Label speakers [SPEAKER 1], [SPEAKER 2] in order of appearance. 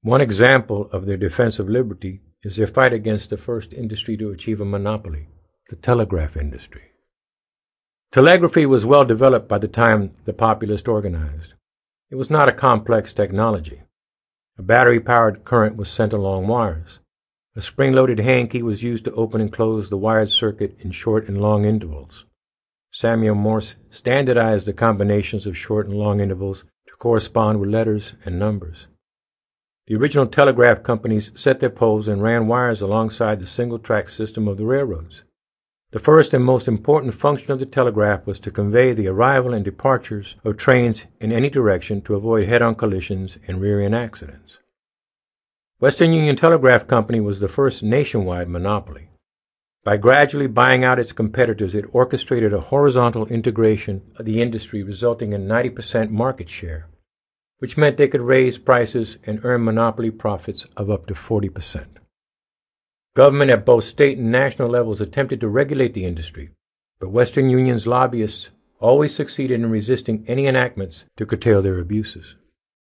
[SPEAKER 1] One example of their defense of liberty is their fight against the first industry to achieve a monopoly, the telegraph industry. Telegraphy was well developed by the time the Populists organized. It was not a complex technology. A battery-powered current was sent along wires. A spring-loaded hand key was used to open and close the wired circuit in short and long intervals. Samuel Morse standardized the combinations of short and long intervals to correspond with letters and numbers. The original telegraph companies set their poles and ran wires alongside the single-track system of the railroads. The first and most important function of the telegraph was to convey the arrival and departures of trains in any direction to avoid head-on collisions and rear-end accidents. Western Union Telegraph Company was the first nationwide monopoly. By gradually buying out its competitors, it orchestrated a horizontal integration of the industry, resulting in 90% market share, which meant they could raise prices and earn monopoly profits of up to 40%. Government at both state and national levels attempted to regulate the industry, but Western Union's lobbyists always succeeded in resisting any enactments to curtail their abuses.